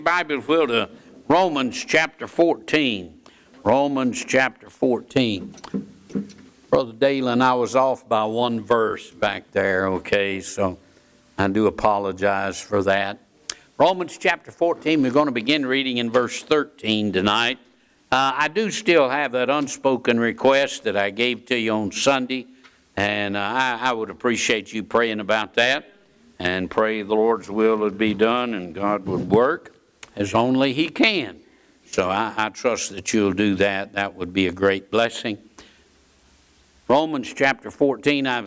Bible, if you will, to Romans chapter 14. Romans chapter 14. Brother Dalen, I was off by one verse back there, okay, so I do apologize for that. Romans chapter 14, we're going to begin reading in verse 13 tonight. I do still have that unspoken request that I gave to you on Sunday, and I would appreciate you praying about that and pray the Lord's will would be done and God would work as only He can. So I trust that you'll do that. That would be a great blessing. Romans chapter 14, I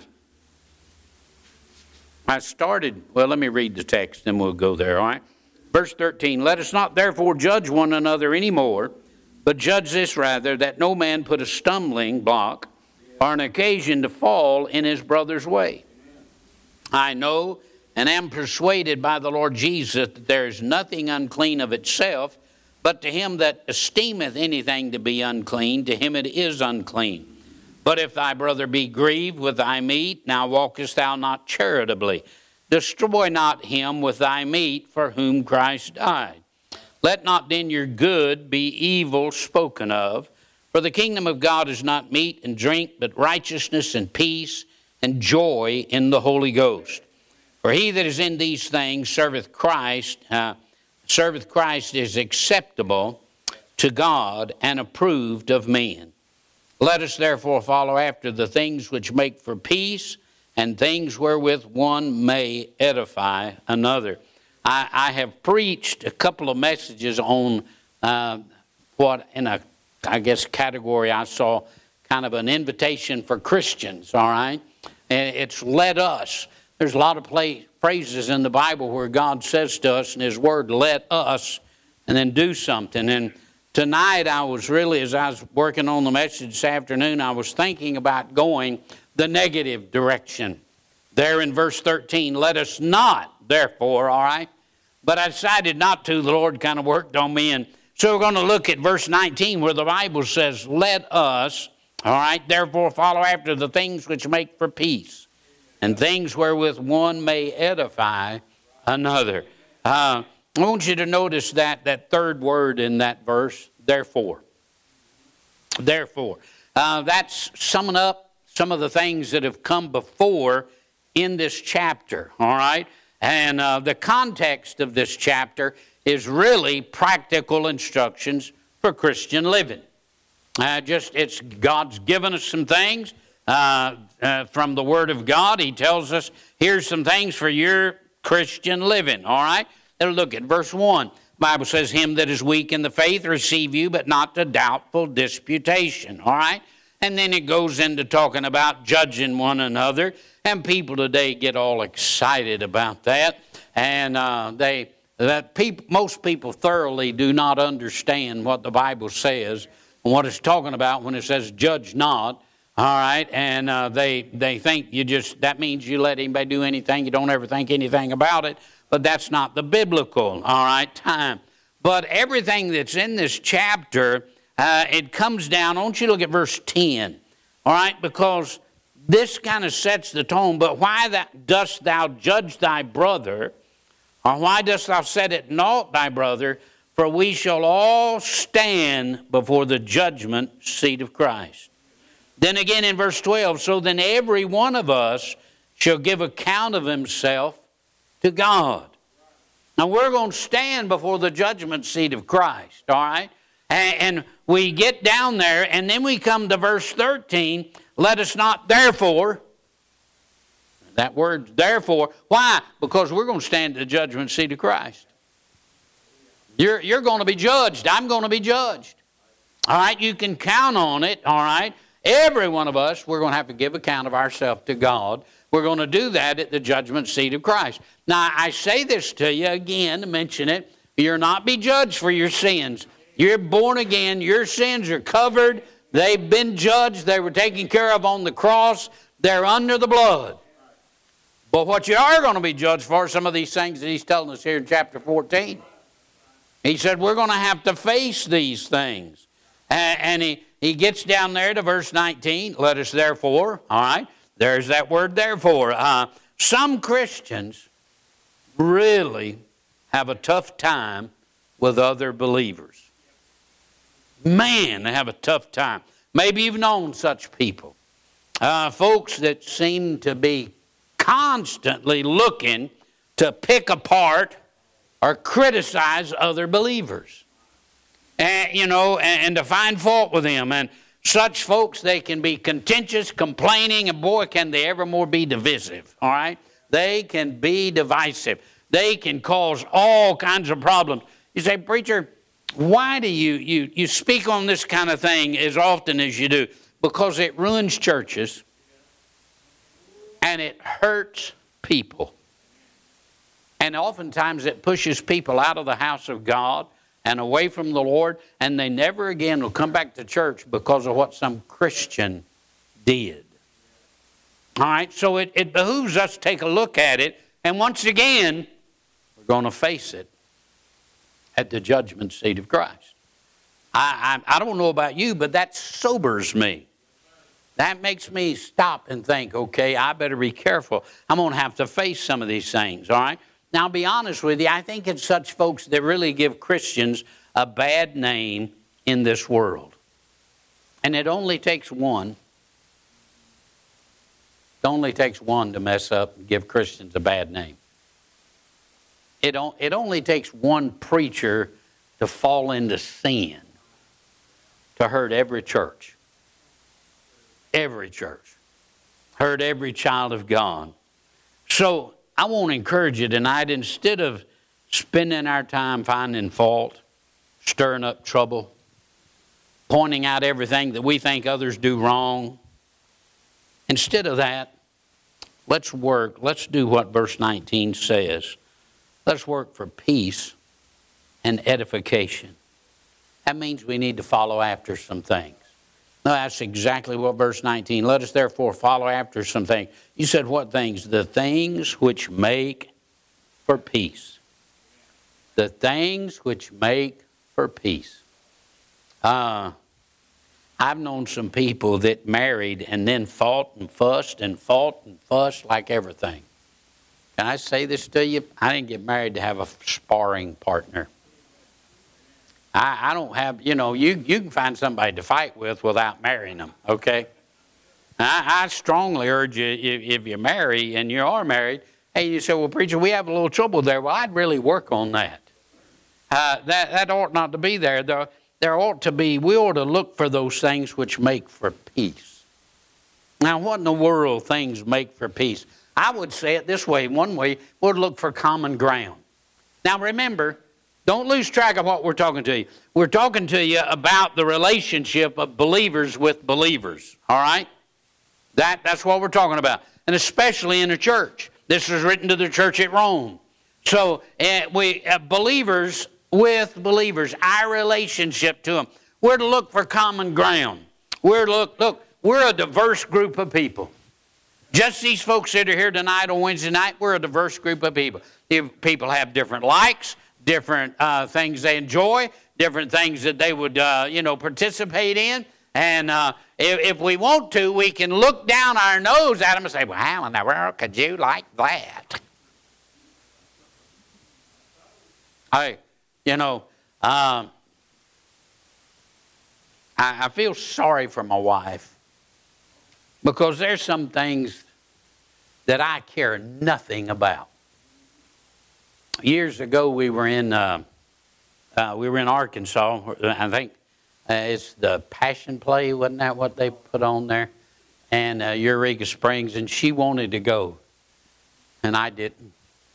started, well, let me read the text, then we'll go there, all right? Verse 13, let us not therefore judge one another anymore, but judge this rather, that no man put a stumbling block or an occasion to fall in his brother's way. I know and am persuaded by the Lord Jesus that there is nothing unclean of itself, but to him that esteemeth anything to be unclean, to him it is unclean. But if thy brother be grieved with thy meat, now walkest thou not charitably. Destroy not him with thy meat for whom Christ died. Let not then your good be evil spoken of. For the kingdom of God is not meat and drink, but righteousness and peace and joy in the Holy Ghost. For he that is in these things serveth Christ is acceptable to God and approved of men. Let us therefore follow after the things which make for peace and things wherewith one may edify another. I have preached a couple of messages on what in a, I guess, category I saw kind of an invitation for Christians, all right? And it's let us. There's a lot of phrases in the Bible where God says to us in His Word, let us, and then do something. And tonight I was really, as I was working on the message this afternoon, I was thinking about going the negative direction. There in verse 13, let us not, therefore, all right? But I decided not to. The Lord kind of worked on me. And so we're going to look at verse 19 where the Bible says, let us, all right, therefore follow after the things which make for peace and things wherewith one may edify another. I want you to notice that third word in that verse, therefore. Therefore. That's summing up some of the things that have come before in this chapter, all right? And the context of this chapter is really practical instructions for Christian living. It's God's given us some things from the Word of God. He tells us, here's some things for your Christian living, all right? Let's look at verse 1. The Bible says, him that is weak in the faith receive you, but not to doubtful disputation, all right? And then it goes into talking about judging one another. And people today get all excited about that. And most people thoroughly do not understand what the Bible says and what it's talking about when it says judge not. All right, and they think that means you let anybody do anything, you don't ever think anything about it, but that's not the biblical, all right, time. But everything that's in this chapter, it comes down, I want you to look at verse 10, all right, because this kind of sets the tone. But why dost thou judge thy brother, or why dost thou set at naught thy brother? For we shall all stand before the judgment seat of Christ. Then again in verse 12, so then every one of us shall give account of himself to God. Now we're going to stand before the judgment seat of Christ, all right? And we get down there, and then we come to verse 13, let us not therefore, that word therefore, why? Because we're going to stand at the judgment seat of Christ. You're going to be judged. I'm going to be judged. All right, you can count on it, all right? Every one of us, we're going to have to give account of ourselves to God. We're going to do that at the judgment seat of Christ. Now, I say this to you again to mention it. You'll not be judged for your sins. You're born again. Your sins are covered. They've been judged. They were taken care of on the cross. They're under the blood. But what you are going to be judged for are some of these things that he's telling us here in chapter 14. He said we're going to have to face these things. And he gets down there to verse 19. Let us therefore, all right, there's that word therefore. Some Christians really have a tough time with other believers. Man, they have a tough time. Maybe you've known such people. Folks that seem to be constantly looking to pick apart or criticize other believers. And to find fault with them. And such folks, they can be contentious, complaining, and boy, can they ever more be divisive. All right? They can be divisive. They can cause all kinds of problems. You say, preacher, why do you speak on this kind of thing as often as you do? Because it ruins churches and it hurts people. And oftentimes it pushes people out of the house of God and away from the Lord, and they never again will come back to church because of what some Christian did. All right, so it behooves us to take a look at it, and once again, we're going to face it at the judgment seat of Christ. I don't know about you, but that sobers me. That makes me stop and think, okay, I better be careful. I'm going to have to face some of these things, all right? Now, I'll be honest with you, I think it's such folks that really give Christians a bad name in this world. And it only takes one. It only takes one to mess up and give Christians a bad name. It only takes one preacher to fall into sin to hurt every church. Every church. Hurt every child of God. So I want to encourage you tonight, instead of spending our time finding fault, stirring up trouble, pointing out everything that we think others do wrong, instead of that, let's work. Let's do what verse 19 says. Let's work for peace and edification. That means we need to follow after some things. No, that's exactly what verse 19. Let us therefore follow after some things. You said what things? The things which make for peace. The things which make for peace. I've known some people that married and then fought and fussed like everything. Can I say this to you? I didn't get married to have a sparring partner. I don't have, you can find somebody to fight with without marrying them, okay? I strongly urge you, if you marry and you are married, hey, you say, well, preacher, we have a little trouble there. Well, I'd really work on that. That ought not to be there. There ought to be, we ought to look for those things which make for peace. Now, what in the world things make for peace? I would say it this way. One way, we'd look for common ground. Now, remember, don't lose track of what we're talking to you. We're talking to you about the relationship of believers with believers, all right? That's what we're talking about, and especially in the church. This was written to the church at Rome. So believers with believers, our relationship to them. We're to look for common ground. We're a diverse group of people. Just these folks that are here tonight on Wednesday night, we're a diverse group of people. People have different likes, different things they enjoy, different things that they would, participate in. And if we want to, we can look down our nose at them and say, well, how in the world could you like that? I feel sorry for my wife because there's some things that I care nothing about. Years ago, we were in Arkansas. I think it's the Passion Play, wasn't that what they put on there? And Eureka Springs, and she wanted to go, and I didn't.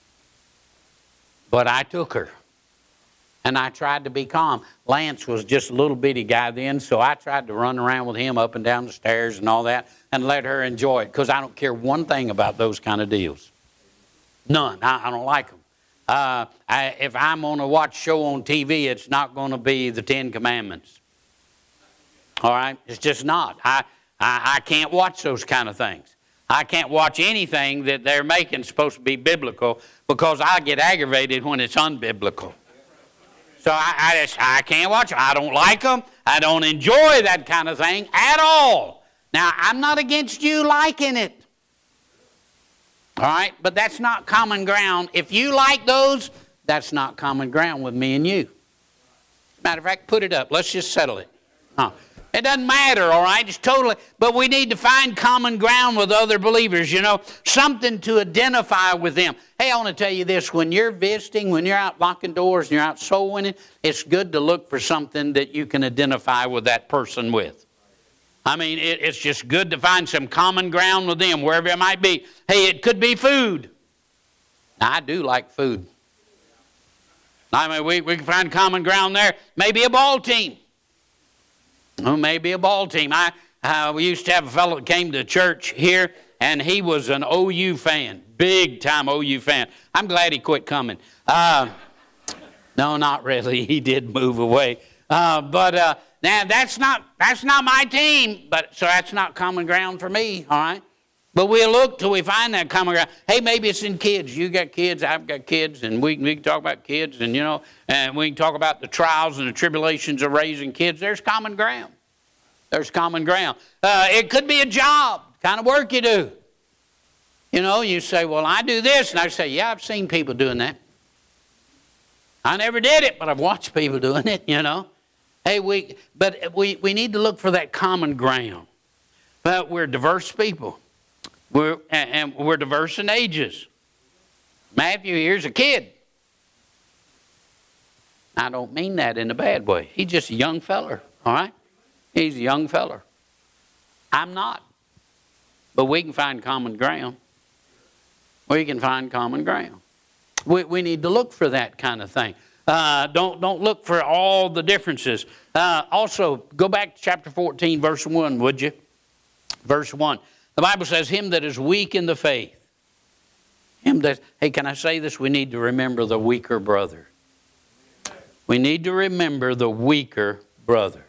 But I took her, and I tried to be calm. Lance was just a little bitty guy then, so I tried to run around with him up and down the stairs and all that, and let her enjoy it, because I don't care one thing about those kind of deals. None. I don't like them. If I'm going to watch a show on TV, it's not going to be the Ten Commandments. All right? It's just not. I can't watch those kind of things. I can't watch anything that they're making supposed to be biblical because I get aggravated when it's unbiblical. So I can't watch them. I don't like them. I don't enjoy that kind of thing at all. Now, I'm not against you liking it. All right? But that's not common ground. If you like those, that's not common ground with me and you. Matter of fact, put it up. Let's just settle it. It doesn't matter, all right? It's totally, but we need to find common ground with other believers, something to identify with them. Hey, I want to tell you this. When you're visiting, when you're out locking doors and you're out soul winning, it's good to look for something that you can identify with that person with. I mean, it's just good to find some common ground with them, wherever it might be. Hey, it could be food. Now, I do like food. I mean, we can find common ground there. Maybe a ball team. Oh, maybe a ball team. We used to have a fellow that came to church here, and he was an OU fan, big-time OU fan. I'm glad he quit coming. No, not really. He did move away. But now that's not my team. So that's not common ground for me. All right. But we'll look till we find that common ground. Hey, maybe it's in kids. You got kids, I've got kids, and we can talk about kids, and and we can talk about the trials and the tribulations of raising kids. There's common ground. There's common ground. It could be a job, kind of work you do. You say, well, I do this, and I say, yeah, I've seen people doing that. I never did it, but I've watched people doing it. Hey, we need to look for that common ground. But we're diverse people. We're diverse in ages. Matthew here's a kid. I don't mean that in a bad way. He's just a young feller, all right? He's a young feller. I'm not. But we can find common ground. We can find common ground. We need to look for that kind of thing. Don't look for all the differences. Also, go back to chapter 14, verse 1, would you? Verse 1. The Bible says, him that is weak in the faith. Hey, can I say this? We need to remember the weaker brother. We need to remember the weaker brother.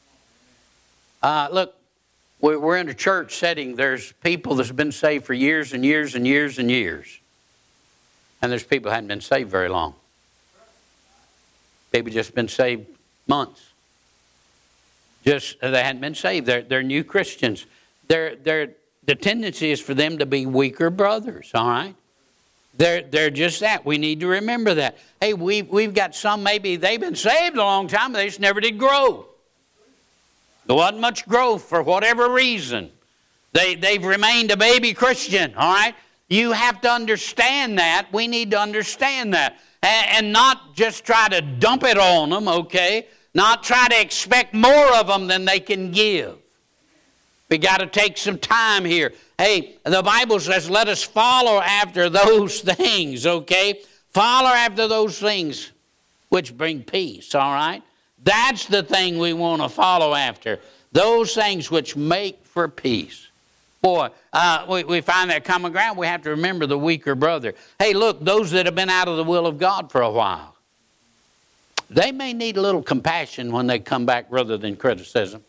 Look, we're in a church setting. There's people that's been saved for years and years and years and years. And there's people who haven't been saved very long. People just been saved months. They hadn't been saved. They're new Christians. The tendency is for them to be weaker brothers, all right? They're just that. We need to remember that. Hey, we've got some, maybe they've been saved a long time, but they just never did grow. There wasn't much growth for whatever reason. They've remained a baby Christian, all right? You have to understand that. We need to understand that. And not just try to dump it on them, okay? Not try to expect more of them than they can give. We got to take some time here. Hey, the Bible says, let us follow after those things, okay? Follow after those things which bring peace, all right? That's the thing we want to follow after. Those things which make for peace. Boy, we find that common ground. We have to remember the weaker brother. Hey, look, those that have been out of the will of God for a while, they may need a little compassion when they come back rather than criticism.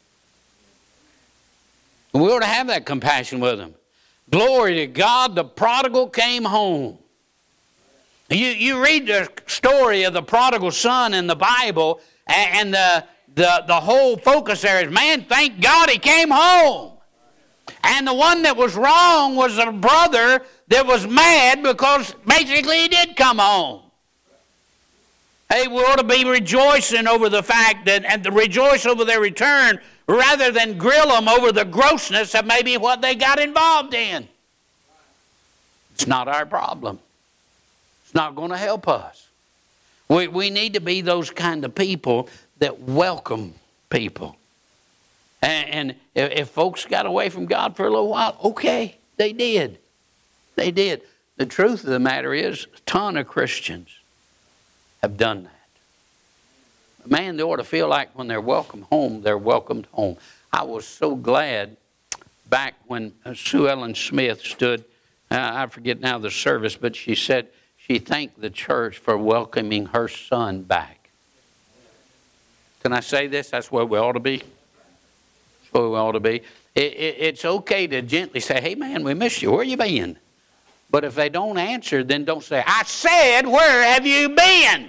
We ought to have that compassion with them. Glory to God, the prodigal came home. You read the story of the prodigal son in the Bible, and the whole focus there is, man, thank God he came home. And the one that was wrong was a brother that was mad because basically he did come home. Hey, we ought to be rejoicing over the fact that, and to rejoice over their return rather than grill them over the grossness of maybe what they got involved in. It's not our problem. It's not going to help us. We need to be those kind of people that welcome people. And if folks got away from God for a little while, okay, they did. They did. The truth of the matter is, a ton of Christians have done that. Man, they ought to feel like when they're welcomed home, they're welcomed home. I was so glad back when Sue Ellen Smith stood, I forget now the service, but she said she thanked the church for welcoming her son back. Can I say this? That's where we ought to be. That's where we ought to be. It's okay to gently say, hey man, we miss you. Where you been? But if they don't answer, then don't say, I said, where have you been?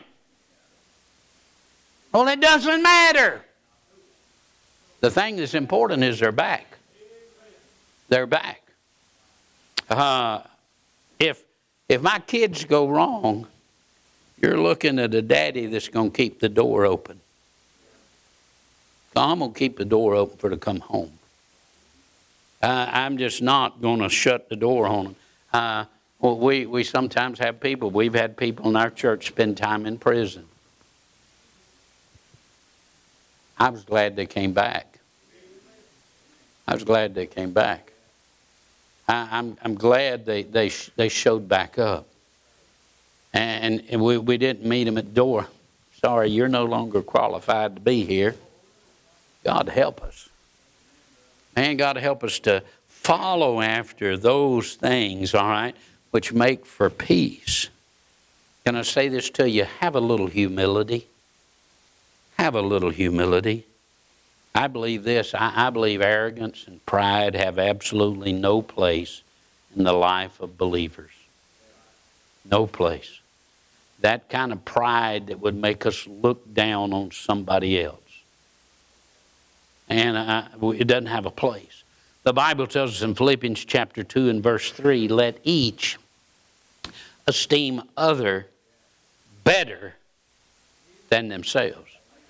Well, it doesn't matter. The thing that's important is they're back. They're back. If my kids go wrong, you're looking at a daddy that's going to keep the door open. So I'm going to keep the door open for them to come home. I'm just not going to shut the door on them. Well, we sometimes have people. We've had people in our church spend time in prison. I was glad they came back. I was glad they came back. I'm glad they showed back up. And we didn't meet them at the door. Sorry, you're no longer qualified to be here. God help us. Man, God help us to follow after those things, all right, which make for peace. Can I say this to you? Have a little humility. Have a little humility. I believe this. I believe arrogance and pride have absolutely no place in the life of believers. No place. That kind of pride that would make us look down on somebody else. And it doesn't have a place. The Bible tells us in Philippians chapter 2 and verse 3, let each esteem other better than themselves.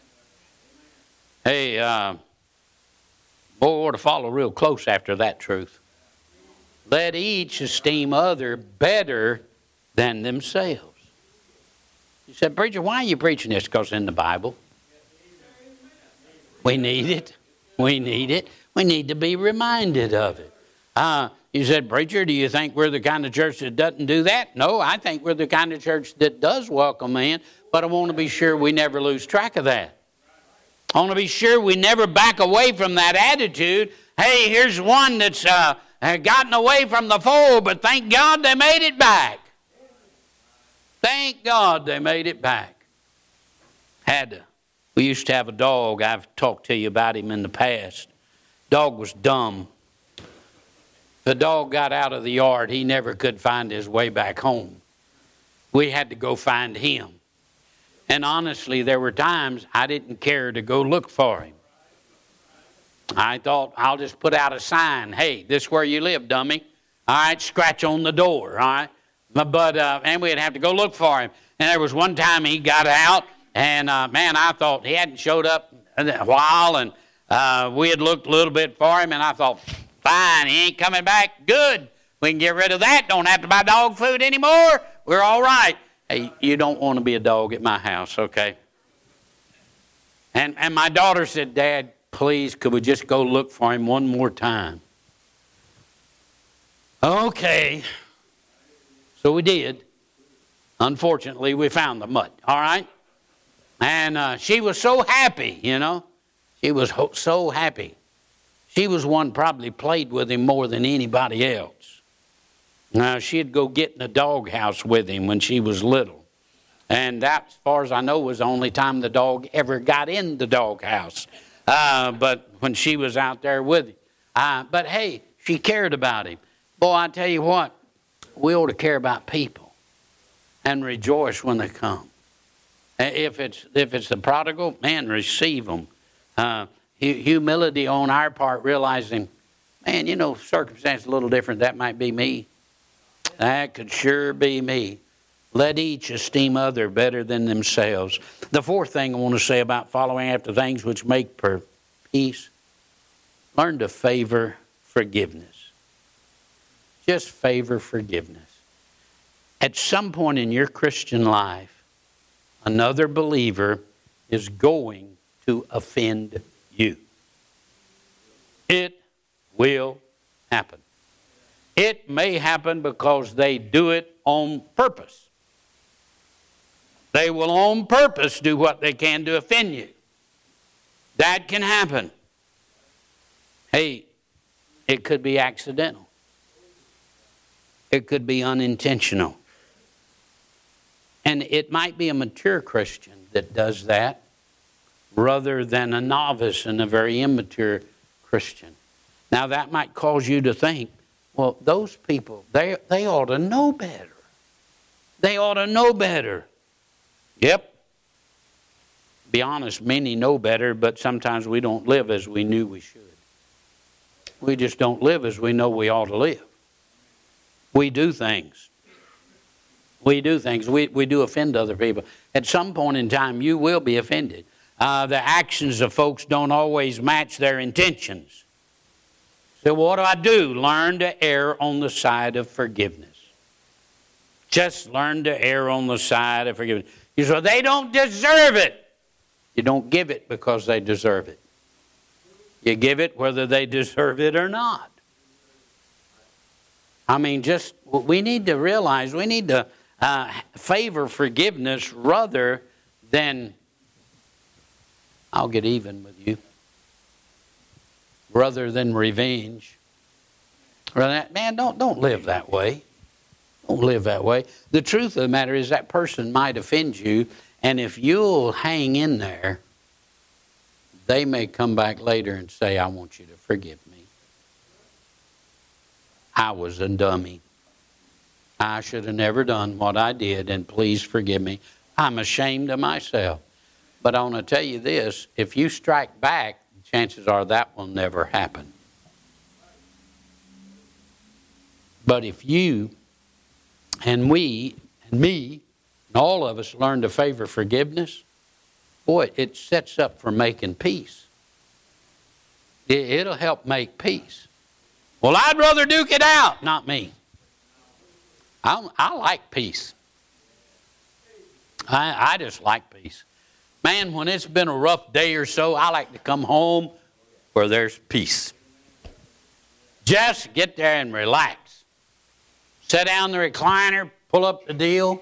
Hey, boy, we ought to follow real close after that truth. Let each esteem other better than themselves. You said, preacher, why are you preaching this? Because it's in the Bible. We need it. We need it. We need to be reminded of it. You said, preacher, do you think we're the kind of church that doesn't do that? No, I think we're the kind of church that does welcome in, but I want to be sure we never lose track of that. I want to be sure we never back away from that attitude. Hey, here's one that's gotten away from the fold, but thank God they made it back. Thank God they made it back. We used to have a dog. I've talked to you about him in the past. Dog was dumb. The dog got out of the yard. He never could find his way back home. We had to go find him. And honestly, there were times I didn't care to go look for him. I thought, I'll just put out a sign. Hey, this is where you live, dummy. All right, scratch on the door, all right? But and we'd have to go look for him. And there was one time he got out, and man, I thought he hadn't showed up in a while, and we had looked a little bit for him, and I thought, fine, he ain't coming back. Good. We can get rid of that. Don't have to buy dog food anymore. We're all right. Hey, you don't want to be a dog at my house, okay? And my daughter said, Dad, please, could we just go look for him one more time? Okay. So we did. Unfortunately, we found the mutt, all right? And she was so happy, you know. She was so happy. She was one probably played with him more than anybody else. Now, she'd go get in the doghouse with him when she was little. And that, as far as I know, was the only time the dog ever got in the doghouse. But when she was out there with him. But hey, she cared about him. Boy, I tell you what, we ought to care about people and rejoice when they come. If it's the prodigal, man, receive them. Humility on our part, realizing, man, you know, circumstance a little different. That might be me. That could sure be me. Let each esteem other better than themselves. The fourth thing I want to say about following after things which make for peace, learn to favor forgiveness. Just favor forgiveness. At some point in your Christian life, another believer is going to offend you. It will happen. It may happen because they do it on purpose. They will on purpose do what they can to offend you. That can happen. Hey, it could be accidental. It could be unintentional. And it might be a mature Christian that does that rather than a novice and a very immature Christian. Now that might cause you to think, well, those people, they ought to know better. They ought to know better. Yep. Be honest, many know better, but sometimes we don't live as we knew we should. We just don't live as we know we ought to live. We do things. We do things. We do offend other people. At some point in time, you will be offended. the actions of folks don't always match their intentions. So what do? Learn to err on the side of forgiveness. Just learn to err on the side of forgiveness. You say, they don't deserve it. You don't give it because they deserve it. You give it whether they deserve it or not. I mean, just, we need to realize, we need to favor forgiveness rather than, I'll get even with you, rather than revenge. Man, don't live that way. Don't live that way. The truth of the matter is that person might offend you, and if you'll hang in there, they may come back later and say, I want you to forgive me. I was a dummy. I should have never done what I did, and please forgive me. I'm ashamed of myself. But I want to tell you this, if you strike back, chances are that will never happen. But if you and we and me and all of us learn to favor forgiveness, boy, it sets up for making peace. It'll help make peace. Well, I'd rather duke it out. Not me. I like peace. I just like peace. Man, when it's been a rough day or so, I like to come home where there's peace. Just get there and relax. Sit down in the recliner, pull up the deal,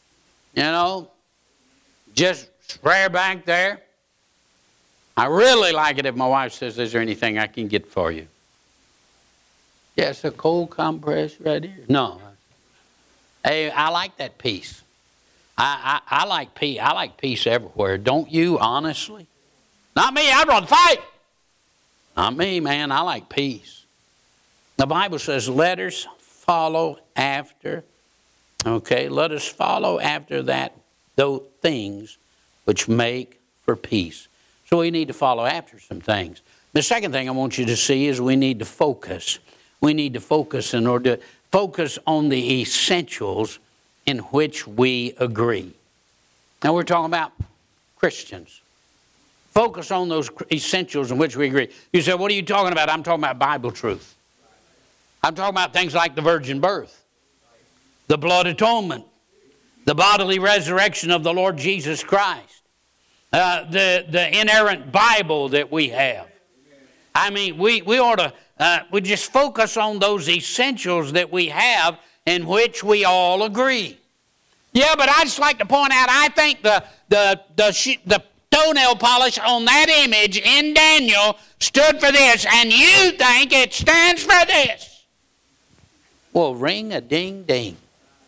just swear back there. I really like it if my wife says, is there anything I can get for you? Yes, a cold compress right here. No. Hey, I like that peace. I like peace. I like peace everywhere. Don't you, honestly? Not me. I'd rather fight. Not me, man. I like peace. The Bible says, let us follow after. Okay, let us follow after those things which make for peace. So we need to follow after some things. The second thing I want you to see is we need to focus. We need to focus in order to focus on the essentials in which we agree. Now we're talking about Christians. Focus on those essentials in which we agree. You say, what are you talking about? I'm talking about Bible truth. I'm talking about things like the virgin birth, the blood atonement, the bodily resurrection of the Lord Jesus Christ, the inerrant Bible that we have. I mean, we ought to we just focus on those essentials that we have in which we all agree. Yeah, but I just like to point out, I think the toenail polish on that image in Daniel stood for this, and you think it stands for this. Well, ring-a-ding-ding.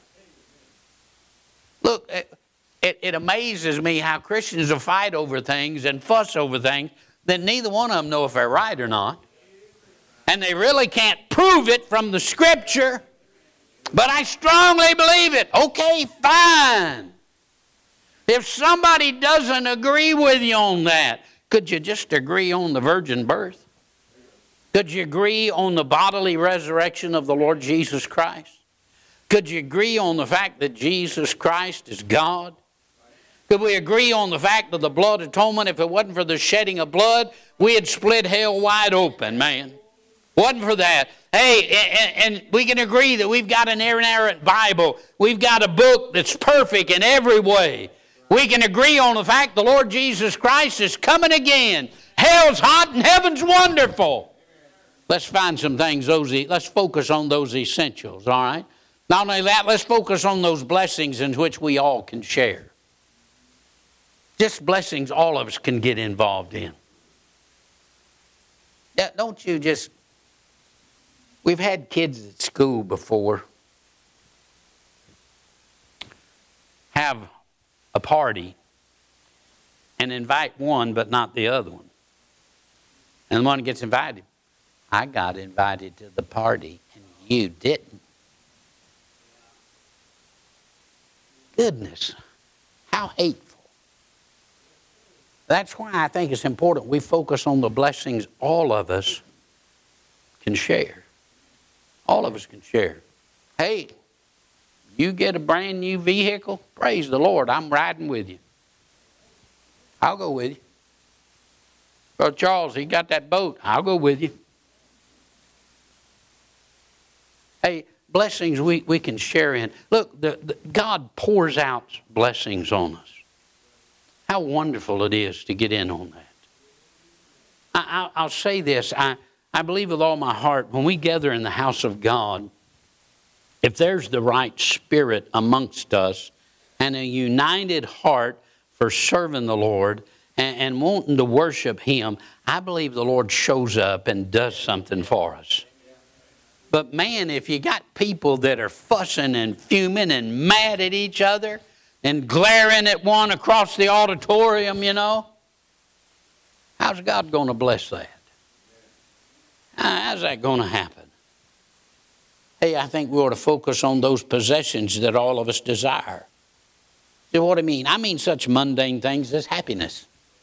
Look, it amazes me how Christians will fight over things and fuss over things that neither one of them know if they're right or not. And they really can't prove it from the Scripture. But I strongly believe it. Okay, fine. If somebody doesn't agree with you on that, could you just agree on the virgin birth? Could you agree on the bodily resurrection of the Lord Jesus Christ? Could you agree on the fact that Jesus Christ is God? Could we agree on the fact of the blood atonement? If it wasn't for the shedding of blood, we had split hell wide open, man. Wasn't for that. Hey, and we can agree that we've got an inerrant Bible. We've got a book that's perfect in every way. We can agree on the fact the Lord Jesus Christ is coming again. Hell's hot and heaven's wonderful. Let's find some things, let's focus on those essentials, all right? Not only that, let's focus on those blessings in which we all can share. Just blessings all of us can get involved in. Yeah, don't you just... We've had kids at school before have a party and invite one but not the other one. And the one gets invited. I got invited to the party and you didn't. Goodness, how hateful. That's why I think it's important we focus on the blessings all of us can share. All of us can share. Hey, you get a brand new vehicle, praise the Lord, I'm riding with you. I'll go with you. Brother Charles, he got that boat. I'll go with you. Hey, blessings we can share in. Look, God pours out blessings on us. How wonderful it is to get in on that. I'll say this. I believe with all my heart, when we gather in the house of God, if there's the right spirit amongst us and a united heart for serving the Lord and wanting to worship Him, I believe the Lord shows up and does something for us. But man, if you got people that are fussing and fuming and mad at each other and glaring at one across the auditorium, you know, how's God going to bless that? How's that going to happen? Hey, I think we ought to focus on those possessions that all of us desire. You know what I mean? I mean such mundane things as happiness,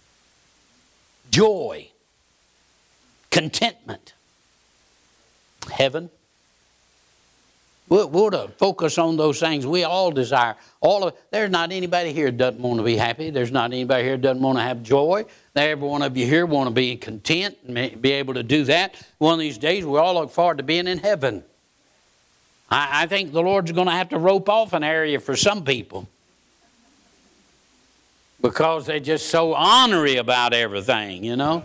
joy, contentment, heaven. We ought to focus on those things we all desire. There's not anybody here that doesn't want to be happy. There's not anybody here that doesn't want to have joy. Every one of you here want to be content and be able to do that. One of these days, we all look forward to being in heaven. I think the Lord's going to have to rope off an area for some people because they're just so ornery about everything, you know.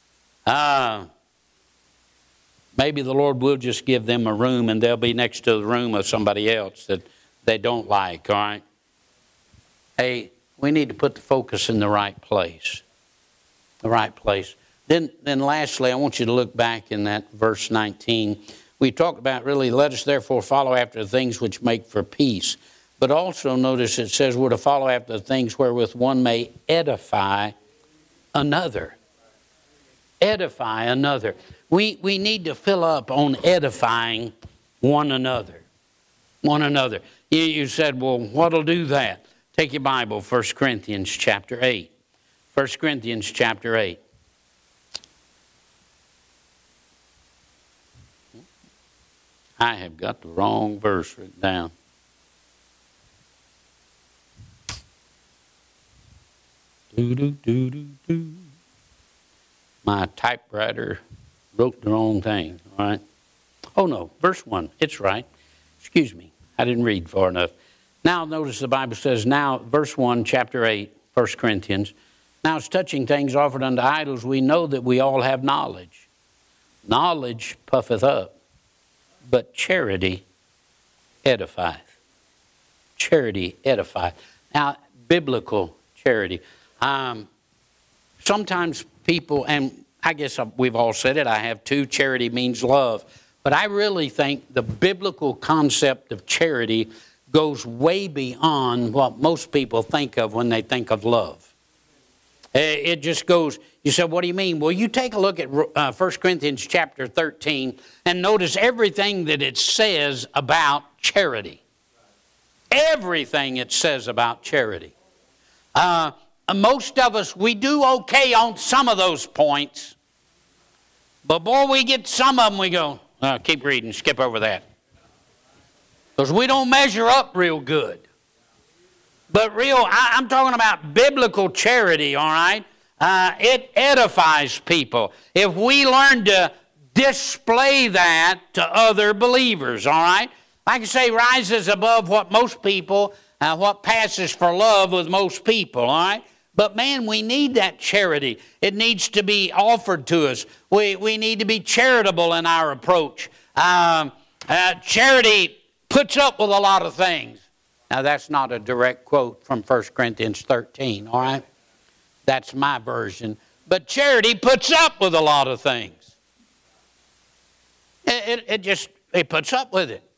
Maybe the Lord will just give them a room and they'll be next to the room of somebody else that they don't like, all right? Hey, we need to put the focus in the right place. The right place. Then lastly, I want you to look back in that verse 19. We talked about really, let us therefore follow after the things which make for peace. But also notice it says we're to follow after the things wherewith one may edify another. Edify another. We need to fill up on edifying one another. One another. You said, well, what'll do that? Take your Bible, 1 Corinthians chapter 8. 1 Corinthians chapter 8. I have got the wrong verse written down. My typewriter wrote the wrong thing, all right? Oh, no, verse 1. It's right. Excuse me. I didn't read far enough. Now, notice the Bible says, now, verse 1, chapter 8, 1 Corinthians. Now, as touching things offered unto idols, we know that we all have knowledge. Knowledge puffeth up, but charity edifieth. Charity edifieth. Now, biblical charity. Sometimes people, and I guess we've all said it, I have too, charity means love. But I really think the biblical concept of charity goes way beyond what most people think of when they think of love. It just goes, you say, what do you mean? Well, you take a look at 1 Corinthians chapter 13 and notice everything that it says about charity. Everything it says about charity. Most of us, we do okay on some of those points. But boy, we get some of them, we go, keep reading, skip over that. Because we don't measure up real good. But I'm talking about biblical charity, all right? It edifies people. If we learn to display that to other believers, all right? Like I say, rises above what most people, what passes for love with most people, all right? But man, we need that charity. It needs to be offered to us. We need to be charitable in our approach. Charity puts up with a lot of things. Now, that's not a direct quote from 1 Corinthians 13, all right? That's my version. But charity puts up with a lot of things. It puts up with it.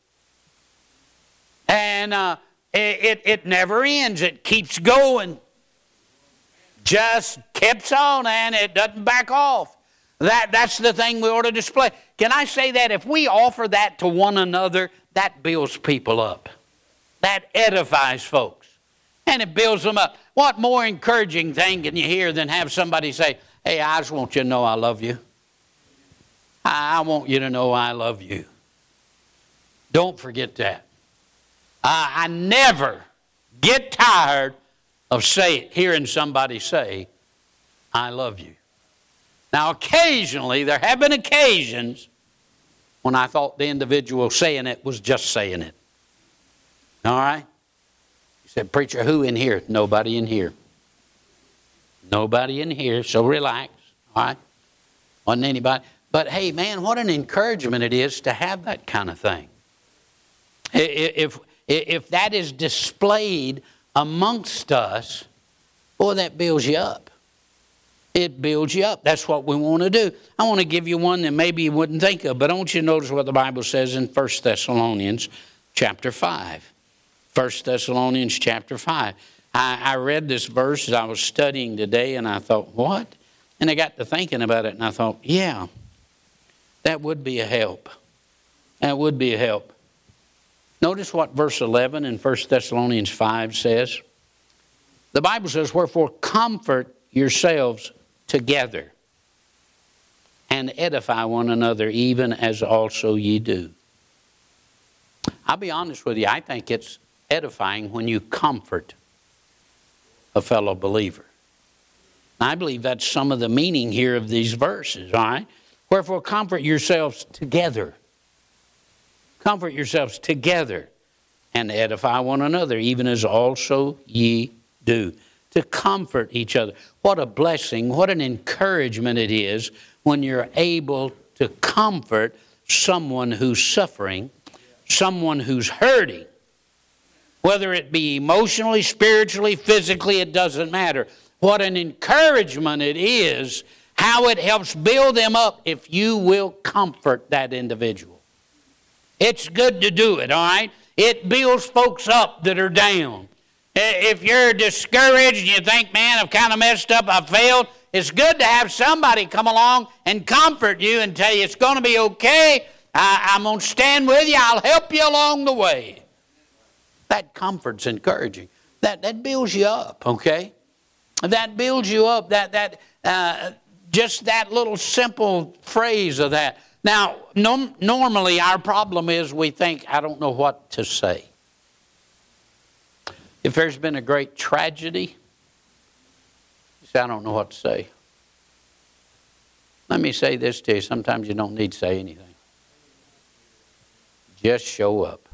And it never ends. It keeps going. Just keeps on and it doesn't back off. That's the thing we ought to display. Can I say that if we offer that to one another, that builds people up. That edifies folks. And it builds them up. What more encouraging thing can you hear than have somebody say, hey, I just want you to know I love you. I want you to know I love you. Don't forget that. I never get tired of hearing somebody say, I love you. Now, occasionally, there have been occasions when I thought the individual saying it was just saying it. All right? You said, preacher, who in here? Nobody in here. Nobody in here, so relax. All right? Wasn't anybody. But hey, man, what an encouragement it is to have that kind of thing. If that is displayed amongst us, boy, that builds you up. It builds you up. That's what we want to do. I want to give you one that maybe you wouldn't think of, but I want you to notice what the Bible says in 1 Thessalonians chapter 5. 1 Thessalonians chapter 5. I read this verse as I was studying today, and I thought, what? And I got to thinking about it, and I thought, yeah, that would be a help. That would be a help. Notice what verse 11 in 1 Thessalonians 5 says. The Bible says, wherefore comfort yourselves together and edify one another, even as also ye do. I'll be honest with you, I think it's edifying when you comfort a fellow believer. I believe that's some of the meaning here of these verses, all right? Wherefore comfort yourselves together. Comfort yourselves together and edify one another, even as also ye do. To comfort each other. What a blessing, what an encouragement it is when you're able to comfort someone who's suffering, someone who's hurting. Whether it be emotionally, spiritually, physically, it doesn't matter. What an encouragement it is, how it helps build them up if you will comfort that individual. It's good to do it, all right? It builds folks up that are down. If you're discouraged and you think, man, I've kind of messed up, I've failed, it's good to have somebody come along and comfort you and tell you it's going to be okay. I'm going to stand with you. I'll help you along the way. That comfort's encouraging. That builds you up, okay? That builds you up. Just that little simple phrase of that. Now, normally our problem is we think, I don't know what to say. If there's been a great tragedy, you say, I don't know what to say. Let me say this to you. Sometimes you don't need to say anything. Just show up.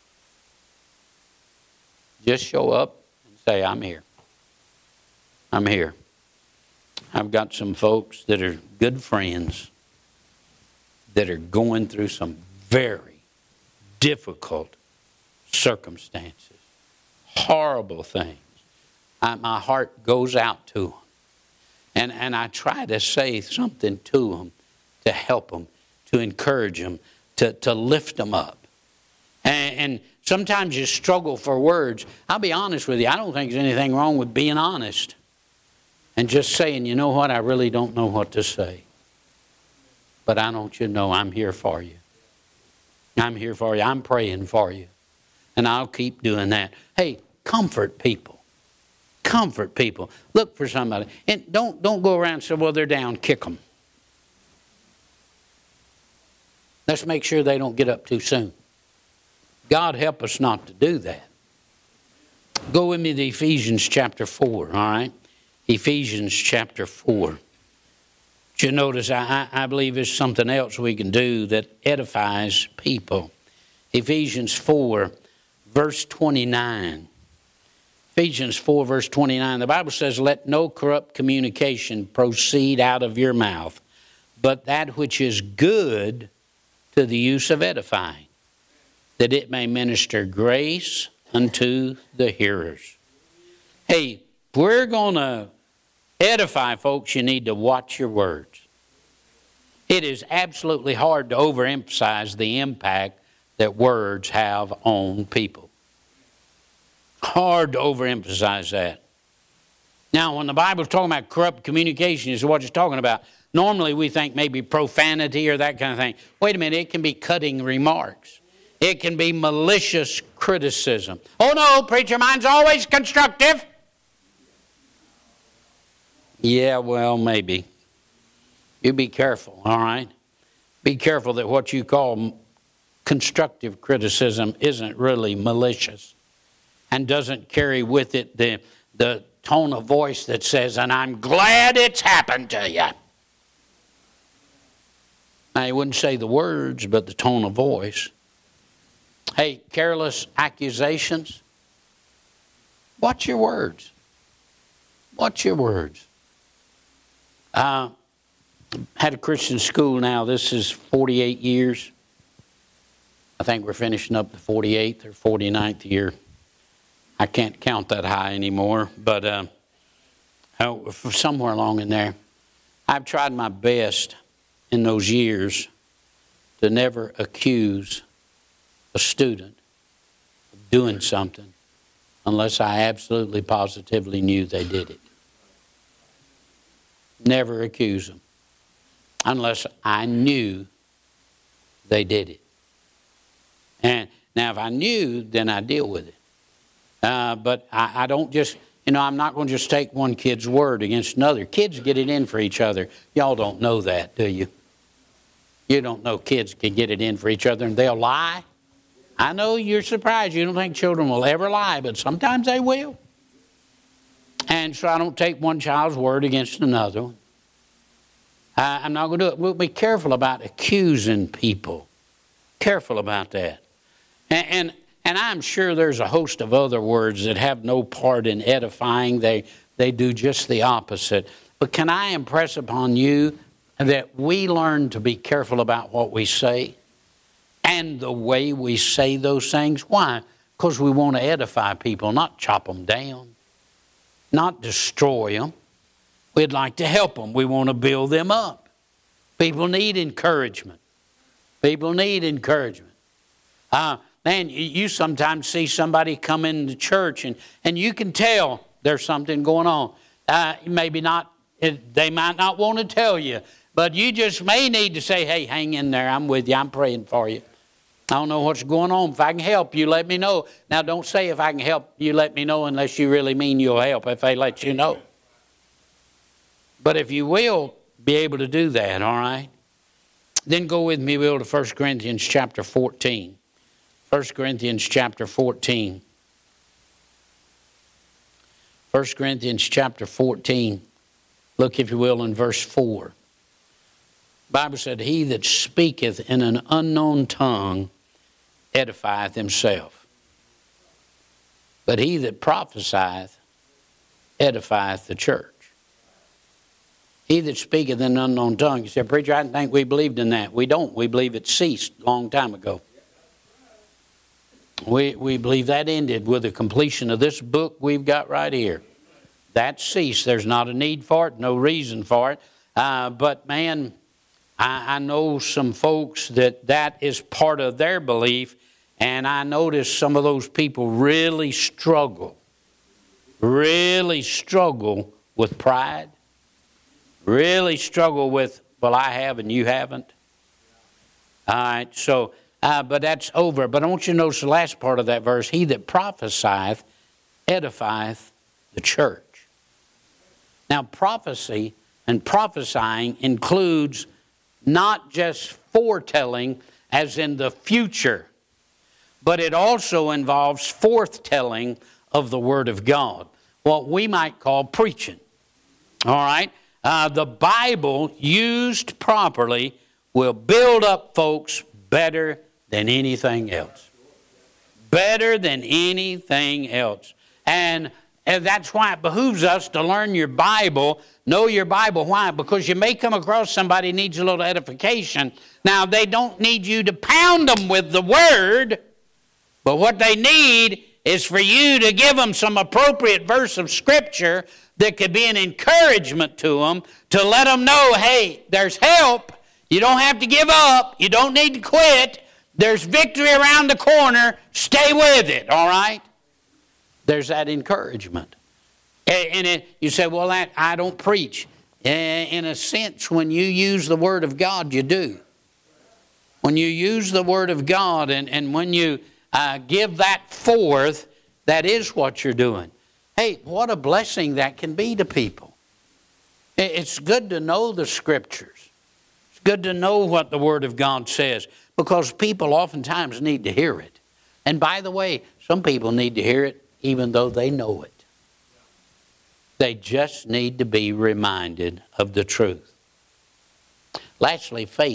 Just show up and say, I'm here. I'm here. I've got some folks that are good friends that are going through some very difficult circumstances. Horrible things. My heart goes out to them. And I try to say something to them to help them, to encourage them, to lift them up. And sometimes you struggle for words. I'll be honest with you. I don't think there's anything wrong with being honest. And just saying, you know what, I really don't know what to say. But I want you to know I'm here for you. I'm here for you. I'm praying for you. And I'll keep doing that. Hey, comfort people. Comfort people. Look for somebody. And don't go around and say, well, they're down, kick them. Let's make sure they don't get up too soon. God help us not to do that. Go with me to Ephesians chapter 4, all right? Ephesians chapter 4. You notice, I believe there's something else we can do that edifies people. Ephesians 4, verse 29. Ephesians 4, verse 29. The Bible says, let no corrupt communication proceed out of your mouth, but that which is good to the use of edifying, that it may minister grace unto the hearers. Hey, if we're going to edify folks, you need to watch your words. It is absolutely hard to overemphasize the impact that words have on people. Hard to overemphasize that. Now, when the Bible's talking about corrupt communication, is what it's talking about. Normally, we think maybe profanity or that kind of thing. Wait a minute, it can be cutting remarks. It can be malicious criticism. Oh no, preacher, mine's always constructive. Yeah, well, maybe. You be careful, all right? Be careful that what you call constructive criticism isn't really malicious and doesn't carry with it the tone of voice that says, and I'm glad it's happened to you. Now, he wouldn't say the words, but the tone of voice. Hey, careless accusations. Watch your words. Watch your words. Had a Christian school now. This is 48 years. I think we're finishing up the 48th or 49th year. I can't count that high anymore, but somewhere along in there. I've tried my best in those years to never accuse a student of doing something unless I absolutely positively knew they did it. Never accuse them unless I knew they did it. And now if I knew, then I deal with it. But I don't just, I'm not going to just take one kid's word against another. Kids get it in for each other. Y'all don't know that, do you? You don't know kids can get it in for each other and they'll lie. I know you're surprised. You don't think children will ever lie, but sometimes they will. And so I don't take one child's word against another one. I'm not going to do it. We'll be careful about accusing people. Careful about that. And I'm sure there's a host of other words that have no part in edifying. They do just the opposite. But can I impress upon you that we learn to be careful about what we say and the way we say those things? Why? Because we want to edify people, not chop them down, not destroy them. We'd like to help them. We want to build them up. People need encouragement. People need encouragement. Man, you sometimes see somebody come into church and you can tell there's something going on. Maybe not, they might not want to tell you, but you just may need to say, hey, hang in there. I'm with you. I'm praying for you. I don't know what's going on. If I can help you, let me know. Now, don't say if I can help you, let me know unless you really mean you'll help if they let you know. But if you will be able to do that, all right, then go with me, Will, to 1 Corinthians chapter 14. 1 Corinthians chapter 14. 1 Corinthians chapter 14. Look, if you will, in verse 4. The Bible said, he that speaketh in an unknown tongue edifieth himself. But he that prophesieth edifieth the church. He that speaketh in an unknown tongue. You said, preacher, I didn't think we believed in that. We don't. We believe it ceased a long time ago. We believe that ended with the completion of this book we've got right here. That ceased. There's not a need for it, no reason for it. But man, I know some folks that is part of their belief, and I notice some of those people really struggle with pride, really struggle with, well, I have and you haven't. All right, so, but that's over. But I want you to notice the last part of that verse. He that prophesieth edifieth the church. Now, prophecy and prophesying includes not just foretelling as in the future, but it also involves forthtelling of the Word of God, what we might call preaching. All right? The Bible, used properly, will build up folks better than anything else. Better than anything else. And that's why it behooves us to learn your Bible, know your Bible. Why? Because you may come across somebody who needs a little edification. Now, they don't need you to pound them with the Word, but what they need is for you to give them some appropriate verse of Scripture that could be an encouragement to them, to let them know, hey, there's help. You don't have to give up. You don't need to quit. There's victory around the corner. Stay with it, all right? There's that encouragement. And you say, well, I don't preach. In a sense, when you use the Word of God, you do. When you use the Word of God and when you give that forth, that is what you're doing. Hey, what a blessing that can be to people. It's good to know the Scriptures. It's good to know what the Word of God says, because people oftentimes need to hear it. And by the way, some people need to hear it even though they know it. They just need to be reminded of the truth. Lastly, faith.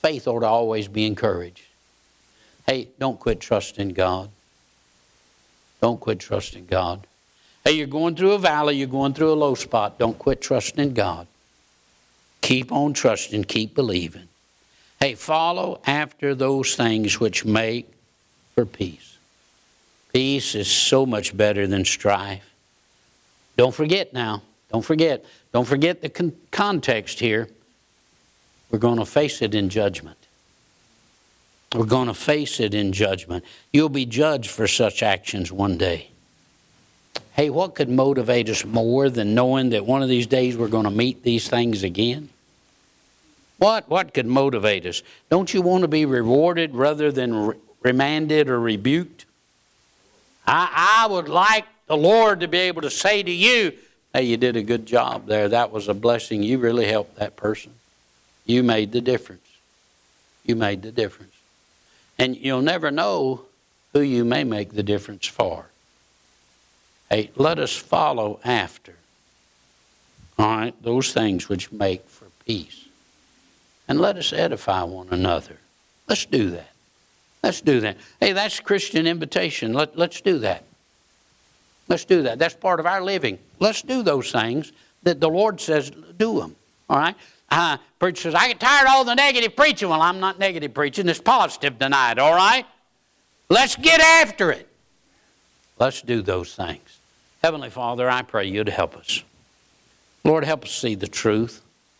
faith ought to always be encouraged. Hey, don't quit trusting God. Don't quit trusting God. Hey, you're going through a valley, you're going through a low spot. Don't quit trusting God. Keep on trusting, keep believing. Hey, follow after those things which make for peace. Peace is so much better than strife. Don't forget now. Don't forget. Don't forget the context here. We're going to face it in judgment. We're going to face it in judgment. You'll be judged for such actions one day. Hey, what could motivate us more than knowing that one of these days we're going to meet these things again? What could motivate us? Don't you want to be rewarded rather than remanded or rebuked? I would like the Lord to be able to say to you, hey, you did a good job there. That was a blessing. You really helped that person. You made the difference. You made the difference. And you'll never know who you may make the difference for. Hey, let us follow after, all right, those things which make for peace. And let us edify one another. Let's do that. Let's do that. Hey, that's Christian invitation. Let's do that. Let's do that. That's part of our living. Let's do those things that the Lord says do them, all right? Preacher says, I get tired of all the negative preaching. Well, I'm not negative preaching. It's positive tonight, all right? Let's get after it. Let's do those things. Heavenly Father, I pray you to help us. Lord, help us see the truth.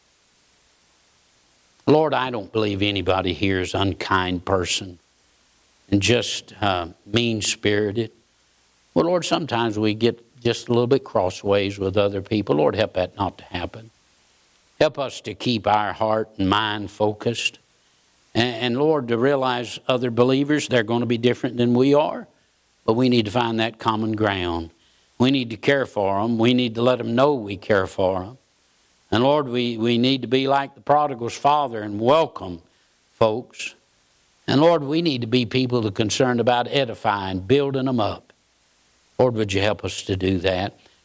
Lord, I don't believe anybody here is an unkind person and just mean-spirited. Well, Lord, sometimes we get just a little bit crossways with other people. Lord, help that not to happen. Help us to keep our heart and mind focused. And Lord, to realize other believers, they're going to be different than we are. But we need to find that common ground. We need to care for them. We need to let them know we care for them. And Lord, we need to be like the prodigal's father and welcome folks. And Lord, we need to be people that are concerned about edifying, building them up. Lord, would you help us to do that?